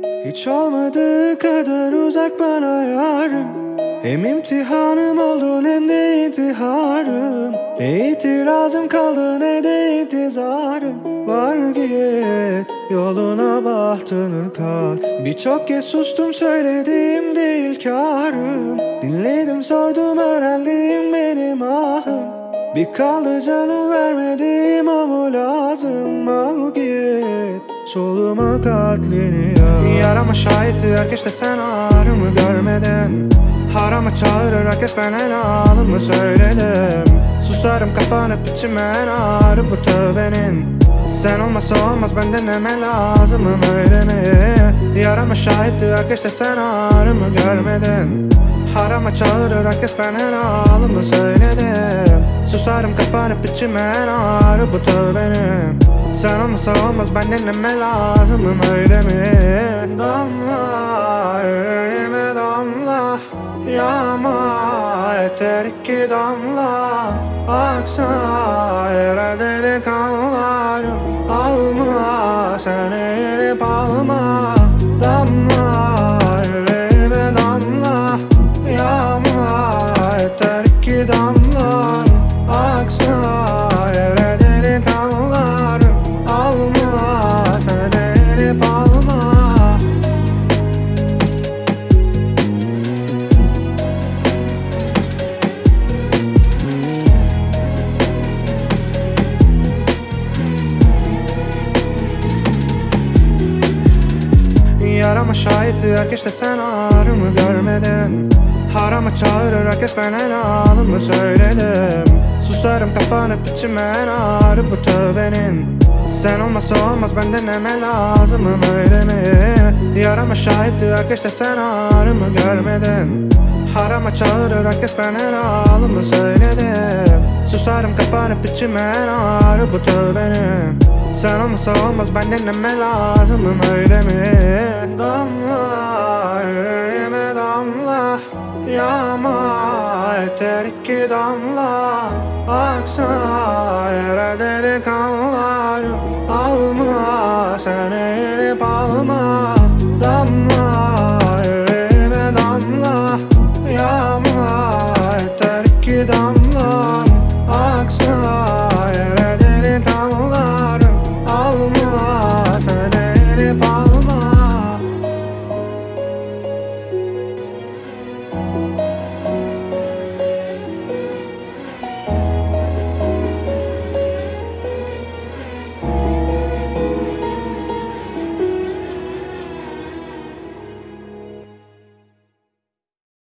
Hiç olmadığı kadar uzak bana yarım. Hem imtihanım oldun hem de intiharım. Ne itirazım kaldı ne de intizarım. Var git yoluna bahtını kat. Birçok kez sustum söylediğim değil kârım. Dinledim sordum öğrendim benim ahım. Bir kaldı canım vermediğim o mu lazım. Al git soluma katlini yaz. Yarama şahitti herkes de sen ağrımı görmedin. Harama çağırır herkes ben helalımı söyledim. Susarım kapanıp içime en ağrı bu tövbenin. Sen olmasa olmaz benden deme lazımım öyle mi? Yarama şahitti herkes de sen ağrımı görmedin. Harama çağırır herkes ben helalımı söyledim. Susarım kapanıp içime en ağrı bu tövbenin. Sen olmasa olmaz benden deme lazımım öyle mi? Damla yüreğime damla, yağma yeter iki damla. Aksa yere delikanlarım, alma sen eğilip alma. Damla yüreğime damla, yağma yeter iki damla. Aksa yere delikanlarım, alma sen eğilip alma. Yarama şahitti herkes de sen ağrımı görmedin. Harama çağırır herkes ben helalımı söyledim. Susarım kapanıp içime en ağrı bu tövbenin. Sen olmasa olmaz benden deme lazımım öyle mi? Yarama şahitti herkes de sen ağrımı görmedin. Harama çağırır herkes ben helalımı söyledim. Susarım kapanıp içime en ağrı bu tövbenin. Sen olmasa olmaz benden deme lazımım öyle mi? Damla yüreğime damla, yağma yeter iki damla. Aksa yere delikanlarım, alma sen eğilip alma.